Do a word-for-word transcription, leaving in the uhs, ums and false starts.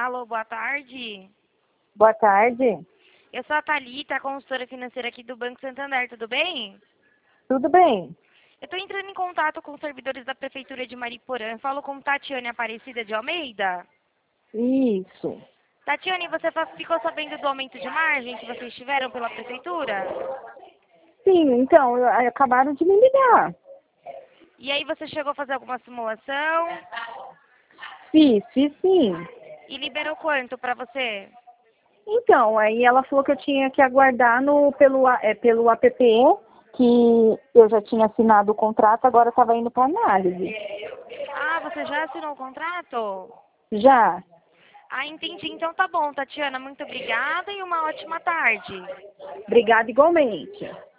Alô, boa tarde. Boa tarde. Eu sou a Thalita, consultora financeira aqui do Banco Santander, tudo bem? Tudo bem? Eu estou entrando em contato com os servidores da Prefeitura de Mariporã. Falo com Tatiane Aparecida de Almeida. Isso. Tatiane, você fa- ficou sabendo do aumento de margem que vocês tiveram pela Prefeitura? Sim, então, eu- aí acabaram de me ligar. E aí você chegou a fazer alguma simulação Fiz, fiz sim. e liberou quanto para você? Então, aí ela falou que eu tinha que aguardar no, pelo, a- é, pelo app, que eu já tinha assinado o contrato, agora estava indo para análise. Ah, você já assinou o contrato? Já. Ah, entendi. Então tá bom, Tatiana. Muito obrigada e uma ótima tarde. Obrigada igualmente.